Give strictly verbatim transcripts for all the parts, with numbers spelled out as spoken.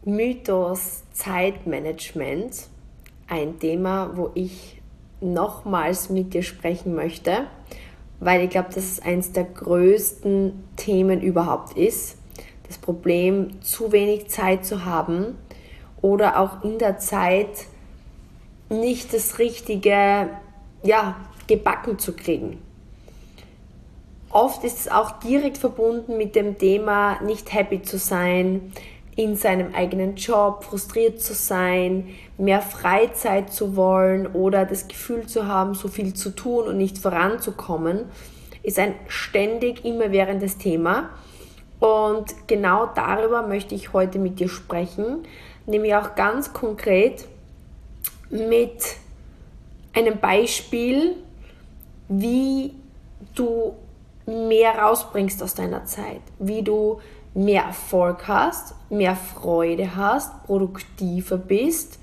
Mythos Zeitmanagement, ein Thema, wo ich nochmals mit dir sprechen möchte, weil ich glaube, dass es eines der größten Themen überhaupt ist. Das Problem, zu wenig Zeit zu haben oder auch in der Zeit nicht das Richtige, ja, gebacken zu kriegen. Oft ist es auch direkt verbunden mit dem Thema, nicht happy zu sein, in seinem eigenen Job frustriert zu sein, mehr Freizeit zu wollen oder das Gefühl zu haben, so viel zu tun und nicht voranzukommen, ist ein ständig immerwährendes Thema. Und genau darüber möchte ich heute mit dir sprechen, nämlich auch ganz konkret mit einem Beispiel, wie du mehr rausbringst aus deiner Zeit, wie du mehr Erfolg hast, mehr Freude hast, produktiver bist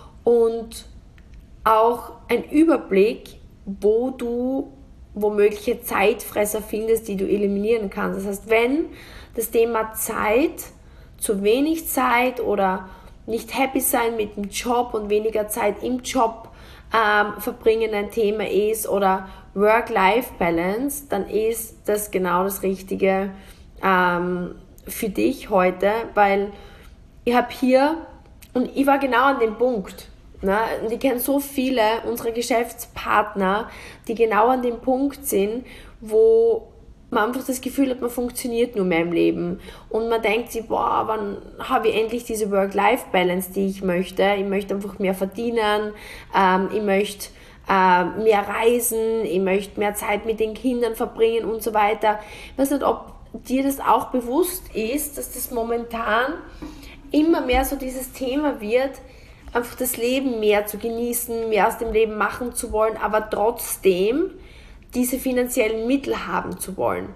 und auch ein Überblick, wo du womögliche Zeitfresser findest, die du eliminieren kannst. Das heißt, wenn das Thema Zeit, zu wenig Zeit oder nicht happy sein mit dem Job und weniger Zeit im Job ähm, verbringen ein Thema ist oder Work-Life-Balance, dann ist das genau das Richtige ähm, für dich heute, weil ich habe hier, und ich war genau an dem Punkt, ne? Und ich kenne so viele unserer Geschäftspartner, die genau an dem Punkt sind, wo man einfach das Gefühl hat, man funktioniert nur mehr im Leben und man denkt sich, boah, wann habe ich endlich diese Work-Life-Balance, die ich möchte. Ich möchte einfach mehr verdienen, ähm, ich möchte äh, mehr reisen, ich möchte mehr Zeit mit den Kindern verbringen und so weiter. Ich weiß nicht, ob dir das auch bewusst ist, dass das momentan immer mehr so dieses Thema wird, einfach das Leben mehr zu genießen, mehr aus dem Leben machen zu wollen, aber trotzdem diese finanziellen Mittel haben zu wollen.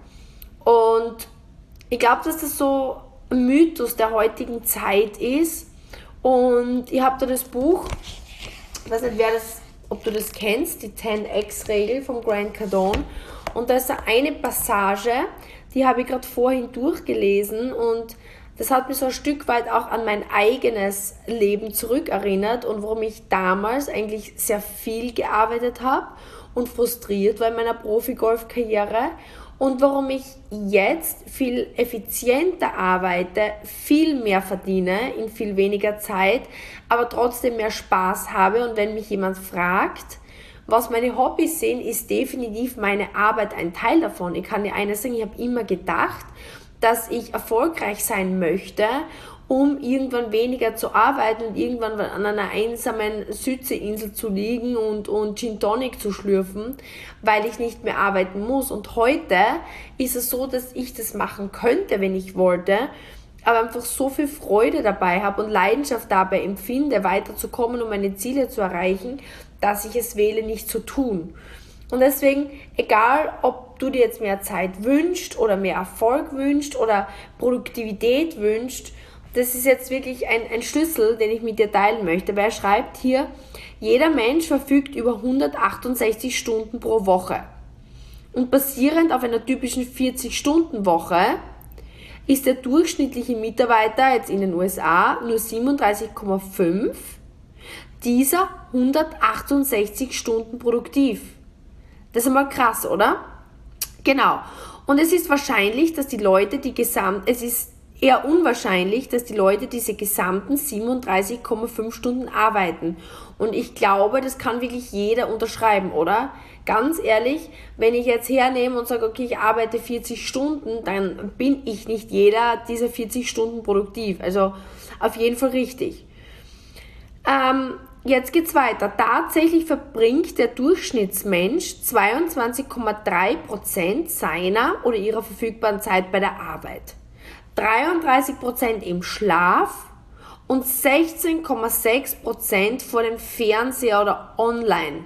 Und ich glaube, dass das so ein Mythos der heutigen Zeit ist. Und ich habe da das Buch, ich weiß nicht, wer das, ob du das kennst, die zehn X Regel von Grant Cardone. Und da ist eine Passage, die habe ich gerade vorhin durchgelesen und das hat mich so ein Stück weit auch an mein eigenes Leben zurückerinnert und warum ich damals eigentlich sehr viel gearbeitet habe und frustriert war in meiner Profi-Golf-Karriere und warum ich jetzt viel effizienter arbeite, viel mehr verdiene in viel weniger Zeit, aber trotzdem mehr Spaß habe. Und wenn mich jemand fragt, was meine Hobbys sind, ist definitiv meine Arbeit ein Teil davon. Ich kann dir eines sagen, ich habe immer gedacht, dass ich erfolgreich sein möchte, um irgendwann weniger zu arbeiten und irgendwann an einer einsamen Südseeinsel zu liegen und, und Gin Tonic zu schlürfen, weil ich nicht mehr arbeiten muss. Und heute ist es so, dass ich das machen könnte, wenn ich wollte, aber einfach so viel Freude dabei habe und Leidenschaft dabei empfinde, weiterzukommen und meine Ziele zu erreichen, dass ich es wähle, nicht zu tun. Und deswegen, egal ob du dir jetzt mehr Zeit wünschst oder mehr Erfolg wünschst oder Produktivität wünschst, das ist jetzt wirklich ein, ein Schlüssel, den ich mit dir teilen möchte, weil er schreibt hier, jeder Mensch verfügt über hundertachtundsechzig Stunden pro Woche. Und basierend auf einer typischen vierzig-Stunden-Woche ist der durchschnittliche Mitarbeiter jetzt in den U S A nur siebenunddreißig Komma fünf dieser hundertachtundsechzig Stunden produktiv. Das ist einmal krass, oder? Genau. Und es ist wahrscheinlich, dass die Leute die gesamt, es ist eher unwahrscheinlich, dass die Leute diese gesamten siebenunddreißig Komma fünf Stunden arbeiten. Und ich glaube, das kann wirklich jeder unterschreiben, oder? Ganz ehrlich, wenn ich jetzt hernehme und sage, okay, ich arbeite vierzig Stunden, dann bin ich nicht jeder dieser vierzig Stunden produktiv. Also auf jeden Fall richtig. Ähm, Jetzt geht's weiter. Tatsächlich verbringt der Durchschnittsmensch zweiundzwanzig Komma drei Prozent seiner oder ihrer verfügbaren Zeit bei der Arbeit, dreiunddreißig Prozent im Schlaf und sechzehn Komma sechs Prozent vor dem Fernseher oder online.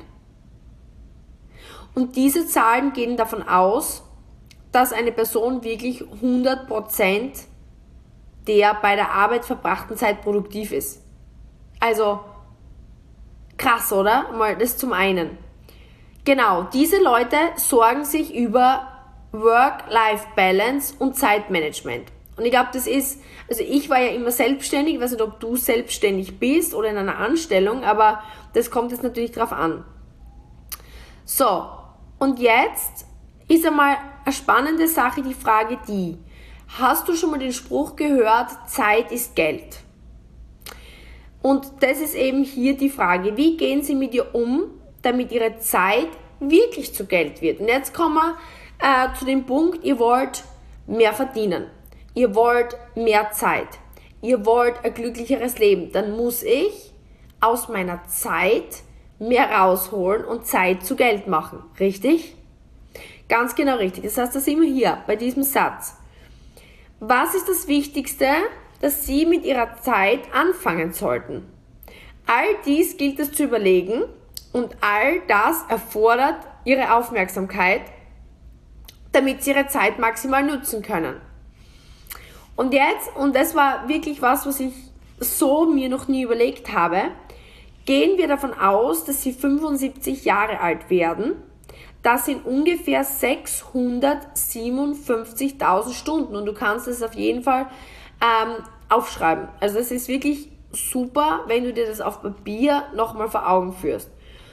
Und diese Zahlen gehen davon aus, dass eine Person wirklich hundert Prozent der bei der Arbeit verbrachten Zeit produktiv ist. Also krass, oder? Mal das zum einen. Genau, diese Leute sorgen sich über Work-Life-Balance und Zeitmanagement. Und ich glaube, das ist, also ich war ja immer selbstständig, ich weiß nicht, ob du selbstständig bist oder in einer Anstellung, aber das kommt jetzt natürlich drauf an. So, und jetzt ist einmal eine spannende Sache, die Frage die, hast du schon mal den Spruch gehört, Zeit ist Geld? Und das ist eben hier die Frage, wie gehen Sie mit ihr um, damit Ihre Zeit wirklich zu Geld wird? Und jetzt kommen wir äh, zu dem Punkt, ihr wollt mehr verdienen. Ihr wollt mehr Zeit. Ihr wollt ein glücklicheres Leben. Dann muss ich aus meiner Zeit mehr rausholen und Zeit zu Geld machen. Richtig? Ganz genau richtig. Das heißt, da sind wir hier bei diesem Satz. Was ist das Wichtigste, das Sie mit Ihrer Zeit anfangen sollten? All dies gilt es zu überlegen und all das erfordert Ihre Aufmerksamkeit, damit Sie Ihre Zeit maximal nutzen können. Und jetzt, und das war wirklich was, was ich so mir noch nie überlegt habe, gehen wir davon aus, dass Sie fünfundsiebzig Jahre alt werden. Das sind ungefähr sechshundertsiebenundfünfzigtausend Stunden und du kannst es auf jeden Fall ähm, aufschreiben. Also das ist wirklich super, wenn du dir das auf Papier nochmal vor Augen führst.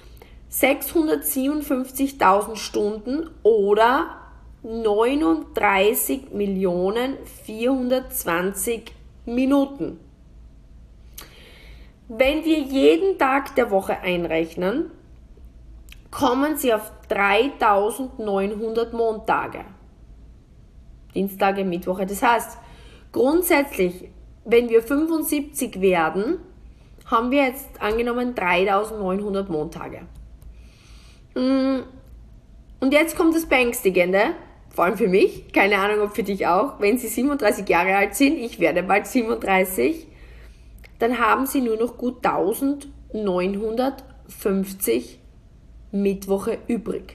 sechshundertsiebenundfünfzigtausend Stunden oder neununddreißig Millionen vierhundertzwanzig Minuten. Wenn wir jeden Tag der Woche einrechnen, kommen Sie auf dreitausendneunhundert Montage. Dienstage, Mittwoche. Das heißt, grundsätzlich, wenn wir fünfundsiebzig werden, haben wir jetzt angenommen dreitausendneunhundert Montage. Und jetzt kommt das Beängstigende, vor allem für mich, keine Ahnung, ob für dich auch, wenn Sie siebenunddreißig Jahre alt sind, ich werde bald siebenunddreißig, dann haben Sie nur noch gut eintausendneunhundertfünfzig Mittwoche übrig.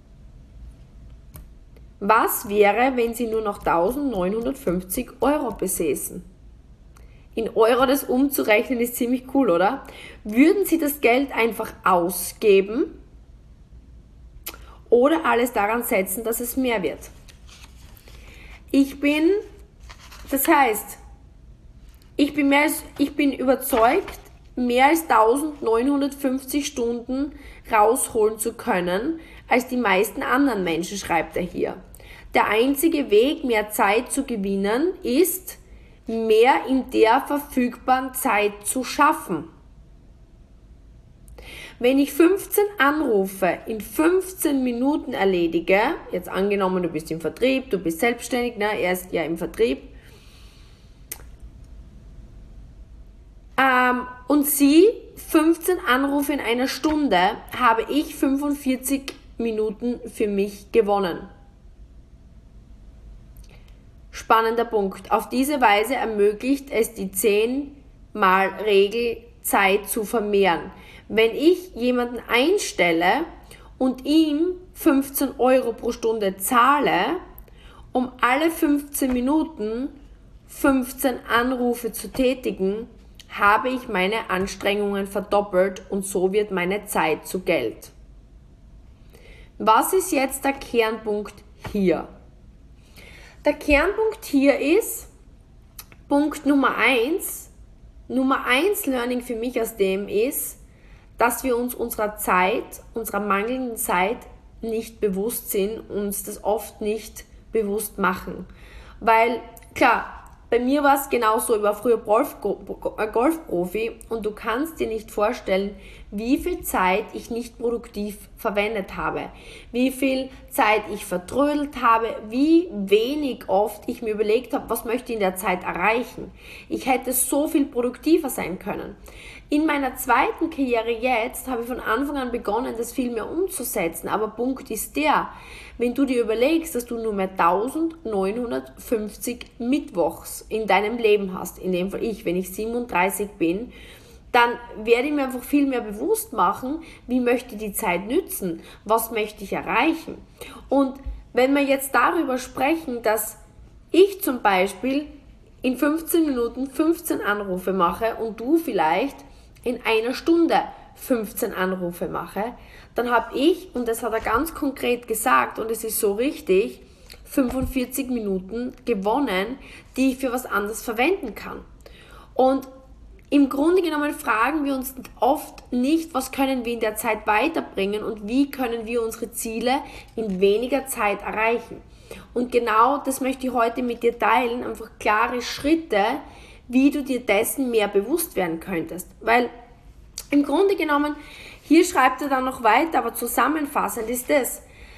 Was wäre, wenn Sie nur noch eintausendneunhundertfünfzig Euro besäßen? In Euro das umzurechnen ist ziemlich cool, oder? Würden Sie das Geld einfach ausgeben oder alles daran setzen, dass es mehr wird? Ich bin, das heißt, ich bin, mehr als, ich bin überzeugt, mehr als eintausendneunhundertfünfzig Stunden rausholen zu können, als die meisten anderen Menschen, schreibt er hier. Der einzige Weg, mehr Zeit zu gewinnen, ist, mehr in der verfügbaren Zeit zu schaffen. Wenn ich fünfzehn Anrufe in fünfzehn Minuten erledige, jetzt angenommen, du bist im Vertrieb, du bist selbstständig, ne, er ist ja im Vertrieb, ähm, und Sie fünfzehn Anrufe in einer Stunde, habe ich fünfundvierzig Minuten für mich gewonnen. Spannender Punkt. Auf diese Weise ermöglicht es die zehn mal Regel, Zeit zu vermehren. Wenn ich jemanden einstelle und ihm fünfzehn Euro pro Stunde zahle, um alle fünfzehn Minuten fünfzehn Anrufe zu tätigen, habe ich meine Anstrengungen verdoppelt und so wird meine Zeit zu Geld. Was ist jetzt der Kernpunkt hier? Der Kernpunkt hier ist, Punkt Nummer eins, Nummer eins Learning für mich aus dem ist, dass wir uns unserer Zeit, unserer mangelnden Zeit nicht bewusst sind, uns das oft nicht bewusst machen. Weil, klar, bei mir war es genauso, ich war früher Golf, Golfprofi und du kannst dir nicht vorstellen, wie viel Zeit ich nicht produktiv verwendet habe, wie viel Zeit ich vertrödelt habe, wie wenig oft ich mir überlegt habe, was möchte ich in der Zeit erreichen. Ich hätte so viel produktiver sein können. In meiner zweiten Karriere jetzt habe ich von Anfang an begonnen, das viel mehr umzusetzen, aber Punkt ist der, wenn du dir überlegst, dass du nur mehr eintausendneunhundertfünfzig Mittwochs in deinem Leben hast, in dem Fall ich, wenn ich siebenunddreißig bin, dann werde ich mir einfach viel mehr bewusst machen, wie möchte ich die Zeit nützen, was möchte ich erreichen. Und wenn wir jetzt darüber sprechen, dass ich zum Beispiel in fünfzehn Minuten fünfzehn Anrufe mache und du vielleicht in einer Stunde fünfzehn Anrufe mache, dann habe ich, und das hat er ganz konkret gesagt und es ist so richtig, fünfundvierzig Minuten gewonnen, die ich für was anderes verwenden kann. Und im Grunde genommen fragen wir uns oft nicht, was können wir in der Zeit weiterbringen und wie können wir unsere Ziele in weniger Zeit erreichen. Und genau das möchte ich heute mit dir teilen, einfach klare Schritte, wie du dir dessen mehr bewusst werden könntest. Weil im Grunde genommen, hier schreibt er dann noch weiter, aber zusammenfassend ist es,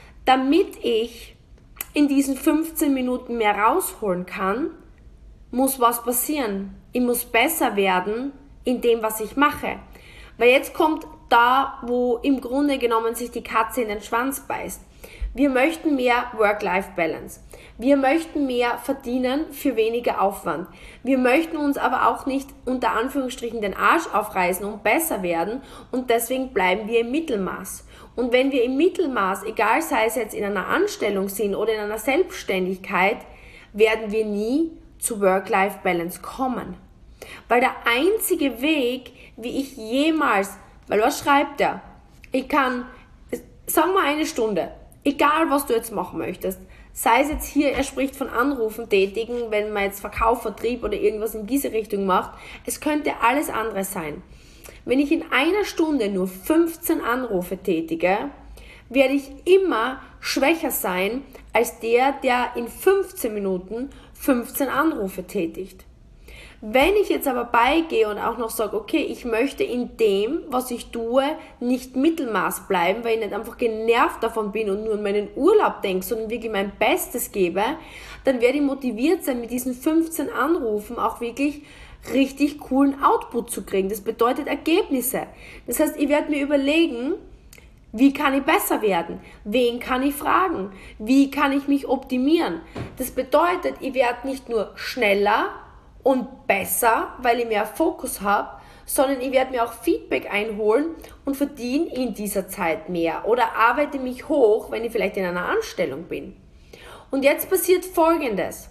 damit ich in diesen fünfzehn Minuten mehr rausholen kann, muss was passieren. Ich muss besser werden in dem, was ich mache. Weil jetzt kommt da, wo im Grunde genommen sich die Katze in den Schwanz beißt. Wir möchten mehr Work-Life-Balance. Wir möchten mehr verdienen für weniger Aufwand. Wir möchten uns aber auch nicht unter Anführungsstrichen den Arsch aufreißen und besser werden und deswegen bleiben wir im Mittelmaß. Und wenn wir im Mittelmaß, egal sei es jetzt in einer Anstellung sind oder in einer Selbstständigkeit, werden wir nie zu Work-Life-Balance kommen. Weil der einzige Weg, wie ich jemals, weil was schreibt er? Ich kann, sagen wir eine Stunde, egal was du jetzt machen möchtest, sei es jetzt hier, er spricht von Anrufen tätigen, wenn man jetzt Verkauf, Vertrieb oder irgendwas in diese Richtung macht, es könnte alles andere sein. Wenn ich in einer Stunde nur fünfzehn Anrufe tätige, werde ich immer schwächer sein als der, der in fünfzehn Minuten fünfzehn Anrufe tätigt. Wenn ich jetzt aber beigehe und auch noch sage, okay, ich möchte in dem, was ich tue, nicht Mittelmaß bleiben, weil ich nicht einfach genervt davon bin und nur an meinen Urlaub denke, sondern wirklich mein Bestes gebe, dann werde ich motiviert sein, mit diesen fünfzehn Anrufen auch wirklich richtig coolen Output zu kriegen. Das bedeutet Ergebnisse. Das heißt, ich werde mir überlegen, wie kann ich besser werden? Wen kann ich fragen? Wie kann ich mich optimieren? Das bedeutet, ich werde nicht nur schneller und besser, weil ich mehr Fokus habe, sondern ich werde mir auch Feedback einholen und verdiene in dieser Zeit mehr oder arbeite mich hoch, wenn ich vielleicht in einer Anstellung bin. Und jetzt passiert Folgendes.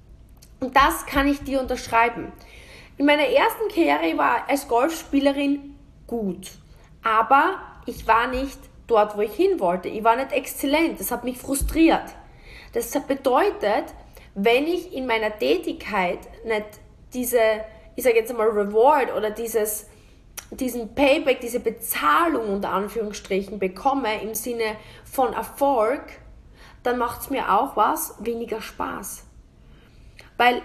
Und das kann ich dir unterschreiben. In meiner ersten Karriere war ich als Golfspielerin gut, aber ich war nicht dort, wo ich hin wollte. Ich war nicht exzellent, das hat mich frustriert. Das bedeutet, wenn ich in meiner Tätigkeit nicht diese, ich sage jetzt einmal Reward oder dieses, diesen Payback, diese Bezahlung unter Anführungsstrichen bekomme im Sinne von Erfolg, dann macht es mir auch was weniger Spaß. Weil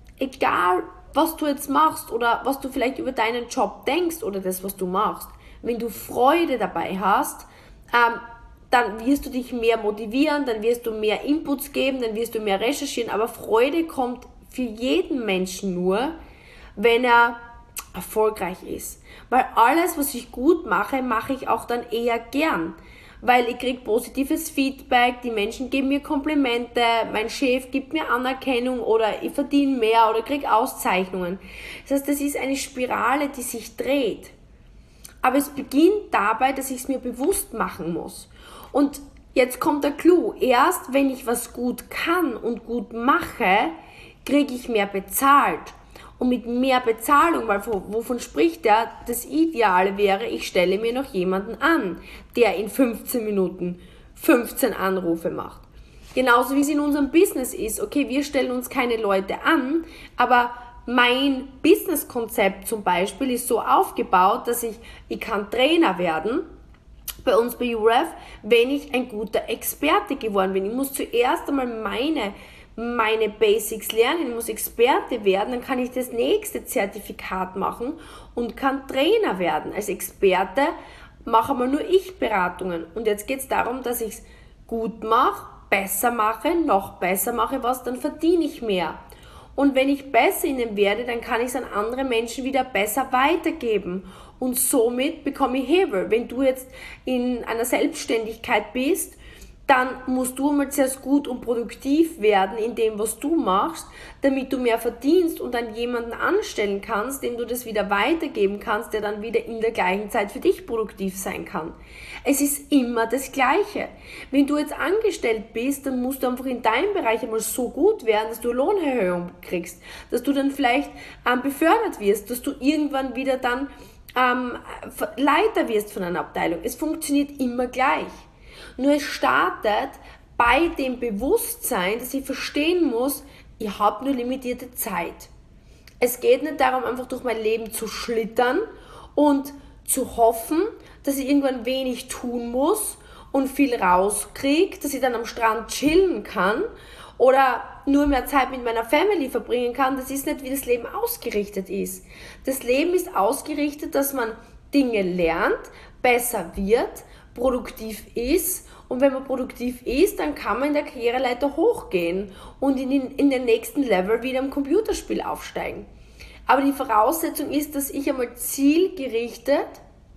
egal, was du jetzt machst oder was du vielleicht über deinen Job denkst oder das, was du machst, wenn du Freude dabei hast, ähm, dann wirst du dich mehr motivieren, dann wirst du mehr Inputs geben, dann wirst du mehr recherchieren, aber Freude kommt für jeden Menschen nur, wenn er erfolgreich ist. Weil alles, was ich gut mache, mache ich auch dann eher gern. Weil ich kriege positives Feedback, die Menschen geben mir Komplimente, mein Chef gibt mir Anerkennung oder ich verdiene mehr oder kriege Auszeichnungen. Das heißt, das ist eine Spirale, die sich dreht. Aber es beginnt dabei, dass ich es mir bewusst machen muss. Und jetzt kommt der Clou. Erst wenn ich was gut kann und gut mache, kriege ich mehr bezahlt. Und mit mehr Bezahlung, weil wovon spricht er? Das Ideale wäre, ich stelle mir noch jemanden an, der in fünfzehn Minuten fünfzehn Anrufe macht. Genauso wie es in unserem Business ist. Okay, wir stellen uns keine Leute an, aber mein Businesskonzept zum Beispiel ist so aufgebaut, dass ich, ich kann Trainer werden, bei uns bei U R F, wenn ich ein guter Experte geworden bin. Ich muss zuerst einmal meine meine Basics lernen, ich muss Experte werden, dann kann ich das nächste Zertifikat machen und kann Trainer werden. Als Experte mache mal nur ich Beratungen. Und jetzt geht es darum, dass ich es gut mache, besser mache, noch besser mache was, dann verdiene ich mehr. Und wenn ich besser in dem werde, dann kann ich es an andere Menschen wieder besser weitergeben. Und somit bekomme ich Hebel. Wenn du jetzt in einer Selbstständigkeit bist, dann musst du mal zuerst gut und produktiv werden in dem, was du machst, damit du mehr verdienst und dann jemanden anstellen kannst, dem du das wieder weitergeben kannst, der dann wieder in der gleichen Zeit für dich produktiv sein kann. Es ist immer das Gleiche. Wenn du jetzt angestellt bist, dann musst du einfach in deinem Bereich einmal so gut werden, dass du Lohnerhöhung kriegst, dass du dann vielleicht ähm, befördert wirst, dass du irgendwann wieder dann ähm, Leiter wirst von einer Abteilung. Es funktioniert immer gleich. Nur es startet bei dem Bewusstsein, dass ich verstehen muss, ich habe nur limitierte Zeit. Es geht nicht darum, einfach durch mein Leben zu schlittern und zu hoffen, dass ich irgendwann wenig tun muss und viel rauskriege, dass ich dann am Strand chillen kann oder nur mehr Zeit mit meiner Family verbringen kann. Das ist nicht, wie das Leben ausgerichtet ist. Das Leben ist ausgerichtet, dass man Dinge lernt, besser wird, produktiv ist, und wenn man produktiv ist, dann kann man in der Karriereleiter hochgehen und in den, in den nächsten Level wieder im Computerspiel aufsteigen. Aber die Voraussetzung ist, dass ich einmal zielgerichtet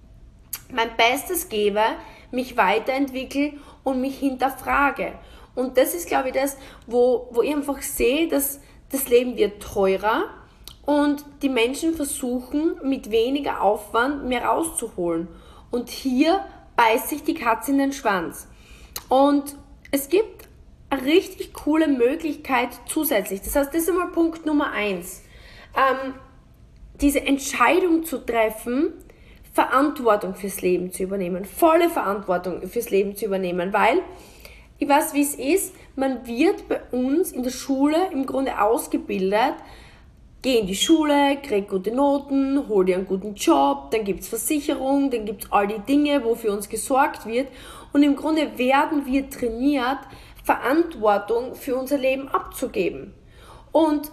mein Bestes gebe, mich weiterentwickle und mich hinterfrage. Und das ist, glaube ich, das, wo, wo ich einfach sehe, dass das Leben wird teurer und die Menschen versuchen, mit weniger Aufwand mehr rauszuholen. Und hier beißt sich die Katze in den Schwanz. Und es gibt eine richtig coole Möglichkeit zusätzlich. Das heißt, das ist einmal Punkt Nummer eins. Ähm, diese Entscheidung zu treffen, Verantwortung fürs Leben zu übernehmen, volle Verantwortung fürs Leben zu übernehmen, weil ich weiß, wie es ist, man wird bei uns in der Schule im Grunde ausgebildet, geh in die Schule, krieg gute Noten, hol dir einen guten Job, dann gibt's Versicherung, dann gibt's all die Dinge, wo für uns gesorgt wird, und im Grunde werden wir trainiert, Verantwortung für unser Leben abzugeben. Und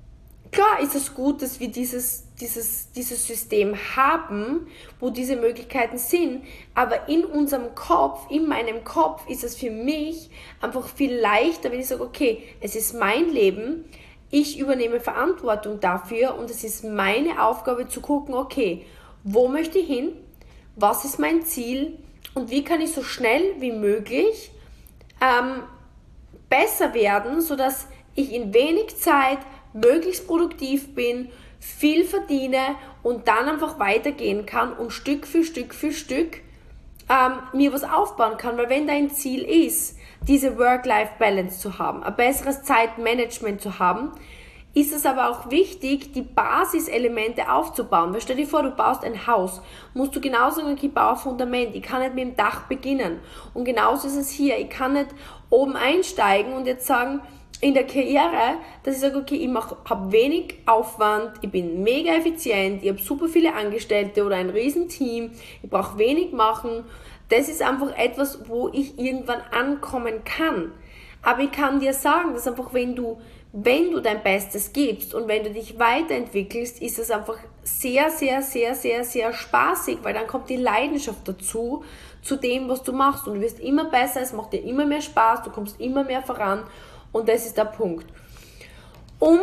klar ist es gut, dass wir dieses, dieses, dieses System haben, wo diese Möglichkeiten sind, aber in unserem Kopf, in meinem Kopf ist es für mich einfach viel leichter, wenn ich sage, okay, es ist mein Leben, ich übernehme Verantwortung dafür und es ist meine Aufgabe zu gucken, okay, wo möchte ich hin, was ist mein Ziel und wie kann ich so schnell wie möglich ähm, besser werden, sodass ich in wenig Zeit möglichst produktiv bin, viel verdiene und dann einfach weitergehen kann und Stück für Stück für Stück ähm, mir was aufbauen kann. Weil wenn dein Ziel ist, diese Work-Life-Balance zu haben, ein besseres Zeitmanagement zu haben, ist es aber auch wichtig, die Basiselemente aufzubauen. Weil stell dir vor, du baust ein Haus, musst du genauso sagen, okay, ich baue ein Fundament, ich kann nicht mit dem Dach beginnen. Und genauso ist es hier, ich kann nicht oben einsteigen und jetzt sagen, in der Karriere, dass ich sage, okay, ich habe wenig Aufwand, ich bin mega effizient, ich habe super viele Angestellte oder ein riesen Team, ich brauche wenig machen. Das ist einfach etwas, wo ich irgendwann ankommen kann. Aber ich kann dir sagen, dass einfach, wenn du, wenn du dein Bestes gibst und wenn du dich weiterentwickelst, ist es einfach sehr, sehr, sehr, sehr, sehr spaßig, weil dann kommt die Leidenschaft dazu, zu dem, was du machst. Und du wirst immer besser, es macht dir immer mehr Spaß, du kommst immer mehr voran. Und das ist der Punkt. Um,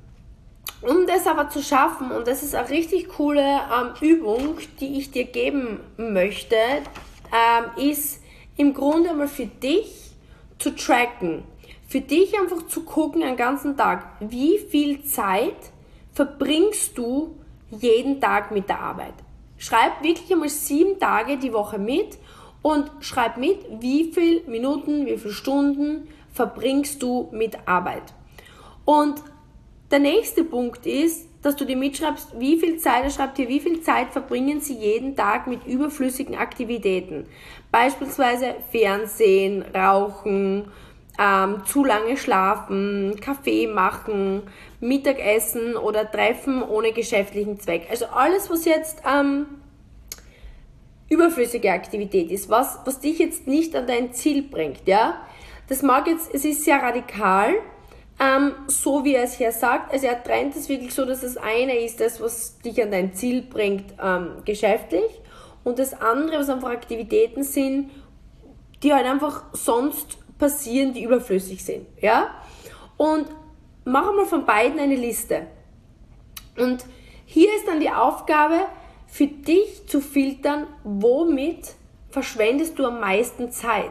um das aber zu schaffen, und das ist eine richtig coole ähm, Übung, die ich dir geben möchte, ähm, ist im Grunde mal für dich zu tracken. Für dich einfach zu gucken den ganzen Tag, wie viel Zeit verbringst du jeden Tag mit der Arbeit. Schreib wirklich einmal sieben Tage die Woche mit und schreib mit, wie viele Minuten, wie viele Stunden verbringst du mit Arbeit. Und der nächste Punkt ist, dass du dir mitschreibst, wie viel Zeit, er schreibt dir, wie viel Zeit verbringen sie jeden Tag mit überflüssigen Aktivitäten. Beispielsweise Fernsehen, Rauchen, ähm, zu lange schlafen, Kaffee machen, Mittagessen oder Treffen ohne geschäftlichen Zweck. Also alles, was jetzt ähm, überflüssige Aktivität ist, was, was dich jetzt nicht an dein Ziel bringt, ja. Das mag jetzt, es ist sehr radikal, ähm, so wie er es hier sagt. Also er trennt es wirklich so, dass das eine ist das, was dich an dein Ziel bringt, ähm, geschäftlich, und das andere, was einfach Aktivitäten sind, die halt einfach sonst passieren, die überflüssig sind, ja. Und mach mal von beiden eine Liste. Und hier ist dann die Aufgabe, für dich zu filtern, womit verschwendest du am meisten Zeit.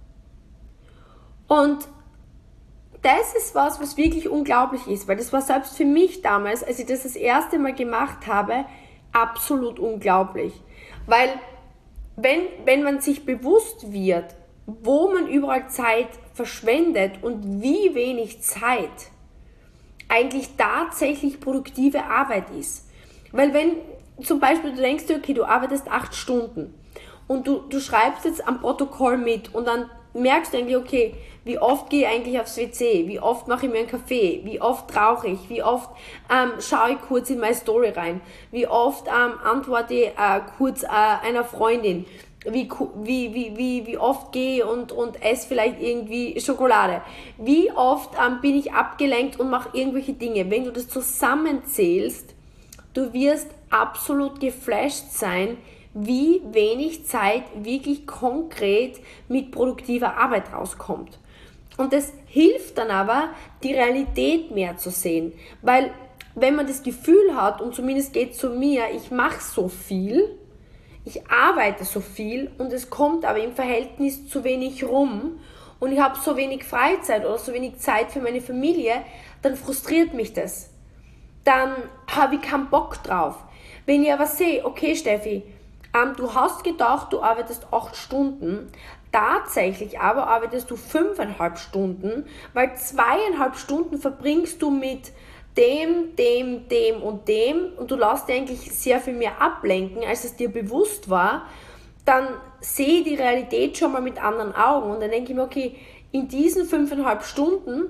Und das ist was, was wirklich unglaublich ist, weil das war selbst für mich damals, als ich das das erste Mal gemacht habe, absolut unglaublich. Weil wenn, wenn man sich bewusst wird, wo man überall Zeit verschwendet und wie wenig Zeit eigentlich tatsächlich produktive Arbeit ist. Weil wenn zum Beispiel du denkst, okay, du arbeitest acht Stunden und du, du schreibst jetzt am Protokoll mit und dann merkst du eigentlich, okay, wie oft gehe ich eigentlich aufs W C, wie oft mache ich mir einen Kaffee, wie oft rauche ich, wie oft ähm, schaue ich kurz in meine Story rein, wie oft ähm, antworte ich äh, kurz äh, einer Freundin, wie, wie, wie, wie, wie oft gehe und, und esse vielleicht irgendwie Schokolade, wie oft ähm, bin ich abgelenkt und mache irgendwelche Dinge. Wenn du das zusammenzählst, du wirst absolut geflasht sein, wie wenig Zeit wirklich konkret mit produktiver Arbeit rauskommt. Und das hilft dann aber, die Realität mehr zu sehen. Weil wenn man das Gefühl hat, und zumindest geht es zu mir, ich mache so viel, ich arbeite so viel und es kommt aber im Verhältnis zu wenig rum und ich habe so wenig Freizeit oder so wenig Zeit für meine Familie, dann frustriert mich das. Dann habe ich keinen Bock drauf. Wenn ich aber sehe, okay Steffi, ähm, du hast gedacht, du arbeitest acht Stunden, tatsächlich aber arbeitest du fünfeinhalb Stunden, weil zweieinhalb Stunden verbringst du mit dem, dem, dem und dem und du lässt dir eigentlich sehr viel mehr ablenken, als es dir bewusst war, dann sehe ich die Realität schon mal mit anderen Augen und dann denke ich mir, okay, in diesen fünfeinhalb Stunden,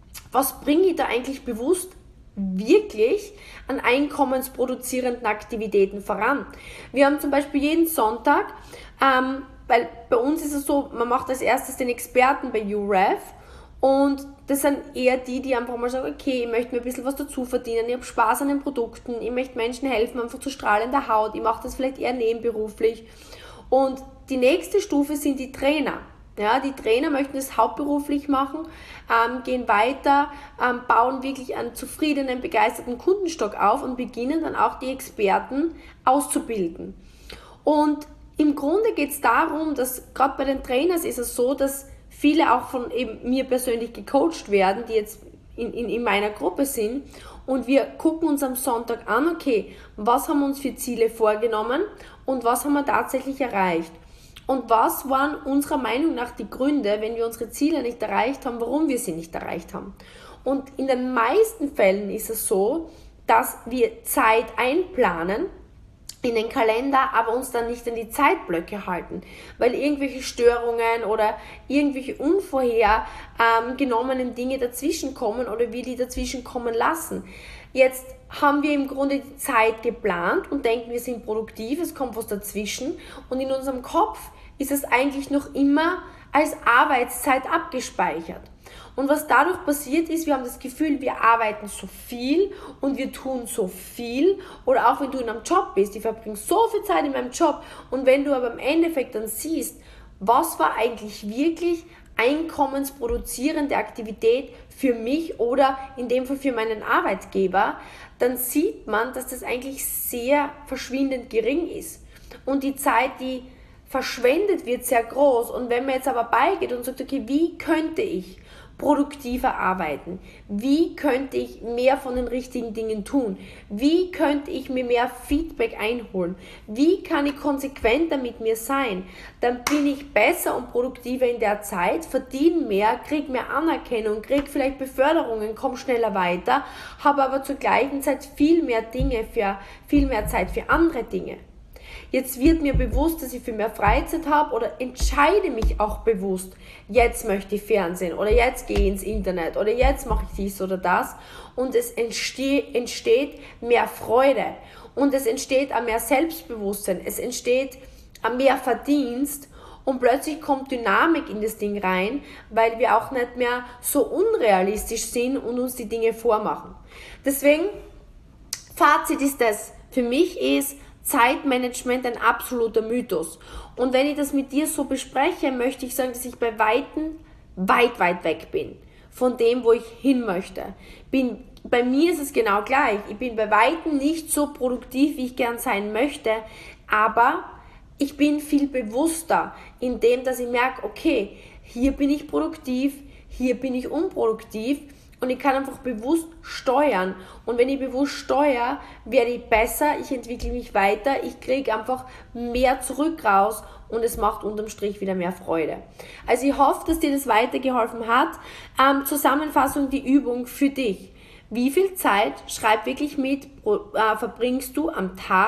was bringe ich da eigentlich bewusst wirklich an einkommensproduzierenden Aktivitäten voran? Wir haben zum Beispiel jeden Sonntag, ähm, weil bei uns ist es so, man macht als erstes den Experten bei U R E F und das sind eher die, die einfach mal sagen, okay, ich möchte mir ein bisschen was dazu verdienen, ich habe Spaß an den Produkten, ich möchte Menschen helfen, einfach zu strahlender Haut, ich mache das vielleicht eher nebenberuflich. Und die nächste Stufe sind die Trainer. Ja, die Trainer möchten das hauptberuflich machen, ähm, gehen weiter, ähm, bauen wirklich einen zufriedenen, begeisterten Kundenstock auf und beginnen dann auch die Experten auszubilden. Und im Grunde geht es darum, dass gerade bei den Trainers ist es so, dass viele auch von eben mir persönlich gecoacht werden, die jetzt in, in, in meiner Gruppe sind und wir gucken uns am Sonntag an, okay, was haben wir uns für Ziele vorgenommen und was haben wir tatsächlich erreicht. Und was waren unserer Meinung nach die Gründe, wenn wir unsere Ziele nicht erreicht haben, warum wir sie nicht erreicht haben? Und in den meisten Fällen ist es so, dass wir Zeit einplanen in den Kalender, aber uns dann nicht an die Zeitblöcke halten, weil irgendwelche Störungen oder irgendwelche unvorhergenommenen Dinge dazwischen kommen oder wir die dazwischen kommen lassen. Jetzt haben wir im Grunde die Zeit geplant und denken, wir sind produktiv, es kommt was dazwischen und in unserem Kopf ist es eigentlich noch immer als Arbeitszeit abgespeichert. Und was dadurch passiert ist, wir haben das Gefühl, wir arbeiten so viel und wir tun so viel. Oder auch wenn du in einem Job bist, ich verbringe so viel Zeit in meinem Job. Und wenn du aber im Endeffekt dann siehst, was war eigentlich wirklich einkommensproduzierende Aktivität für mich oder in dem Fall für meinen Arbeitgeber, dann sieht man, dass das eigentlich sehr verschwindend gering ist. Und die Zeit, die verschwendet wird, sehr groß. Und wenn man jetzt aber beigeht und sagt, okay, wie könnte ich produktiver arbeiten? Wie könnte ich mehr von den richtigen Dingen tun? Wie könnte ich mir mehr Feedback einholen? Wie kann ich konsequenter mit mir sein? Dann bin ich besser und produktiver in der Zeit, verdiene mehr, kriege mehr Anerkennung, kriege vielleicht Beförderungen, komme schneller weiter, habe aber zur gleichen Zeit viel mehr Dinge für, viel mehr Zeit für andere Dinge. Jetzt wird mir bewusst, dass ich viel mehr Freizeit habe oder entscheide mich auch bewusst, jetzt möchte ich Fernsehen oder jetzt gehe ich ins Internet oder jetzt mache ich dies oder das und es entsteht, entsteht mehr Freude und es entsteht auch mehr Selbstbewusstsein, es entsteht auch mehr Verdienst und plötzlich kommt Dynamik in das Ding rein, weil wir auch nicht mehr so unrealistisch sind und uns die Dinge vormachen. Deswegen, Fazit ist das, für mich ist Zeitmanagement ein absoluter Mythos. Und wenn ich das mit dir so bespreche, möchte ich sagen, dass ich bei Weitem weit, weit weg bin von dem, wo ich hin möchte. Bin, bei mir ist es genau gleich. Ich bin bei Weitem nicht so produktiv, wie ich gern sein möchte, aber ich bin viel bewusster in dem, dass ich merke, okay, hier bin ich produktiv, hier bin ich unproduktiv. Und ich kann einfach bewusst steuern. Und wenn ich bewusst steuere, werde ich besser, ich entwickle mich weiter, ich kriege einfach mehr zurück raus und es macht unterm Strich wieder mehr Freude. Also ich hoffe, dass dir das weitergeholfen hat. Ähm, Zusammenfassung, die Übung für dich. Wie viel Zeit, schreib wirklich mit, äh, verbringst du am Tag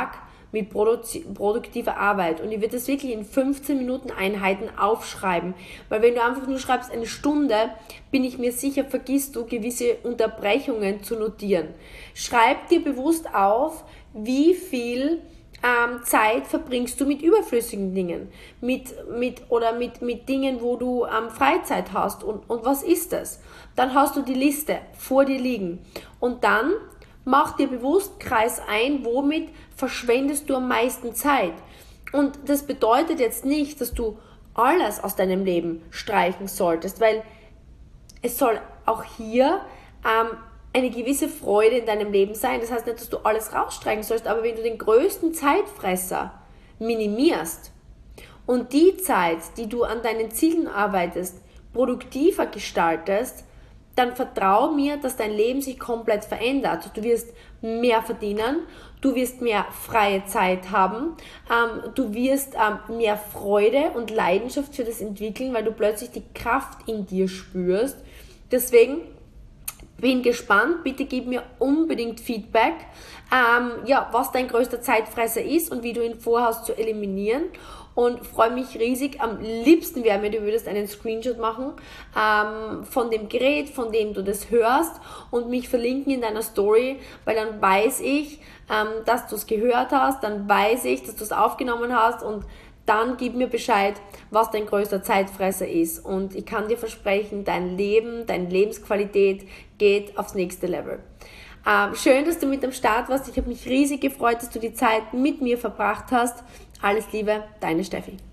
mit produ- produktiver Arbeit. Und ich würde das wirklich in fünfzehn Minuten Einheiten aufschreiben. Weil wenn du einfach nur schreibst eine Stunde, bin ich mir sicher, vergisst du gewisse Unterbrechungen zu notieren. Schreib dir bewusst auf, wie viel ähm, Zeit verbringst du mit überflüssigen Dingen, mit, mit, oder mit, mit Dingen, wo du ähm, Freizeit hast und, und was ist das? Dann hast du die Liste vor dir liegen und dann mach dir bewusst, kreis ein, womit verschwendest du am meisten Zeit. Und das bedeutet jetzt nicht, dass du alles aus deinem Leben streichen solltest, weil es soll auch hier ähm, eine gewisse Freude in deinem Leben sein. Das heißt nicht, dass du alles rausstreichen sollst, aber wenn du den größten Zeitfresser minimierst und die Zeit, die du an deinen Zielen arbeitest, produktiver gestaltest, dann vertrau mir, dass dein Leben sich komplett verändert. Du wirst mehr verdienen, du wirst mehr freie Zeit haben, ähm, du wirst ähm, mehr Freude und Leidenschaft für das entwickeln, weil du plötzlich die Kraft in dir spürst. Deswegen bin gespannt, bitte gib mir unbedingt Feedback, ähm, ja, was dein größter Zeitfresser ist und wie du ihn vorhast zu eliminieren. Und freue mich riesig. Am liebsten wäre mir, du würdest einen Screenshot machen ähm, von dem Gerät, von dem du das hörst und mich verlinken in deiner Story, weil dann weiß ich, ähm, dass du es gehört hast, dann weiß ich, dass du es aufgenommen hast und dann gib mir Bescheid, was dein größter Zeitfresser ist. Und ich kann dir versprechen, dein Leben, deine Lebensqualität geht aufs nächste Level. Ähm, schön, dass du mit am Start warst. Ich habe mich riesig gefreut, dass du die Zeit mit mir verbracht hast. Alles Liebe, deine Steffi.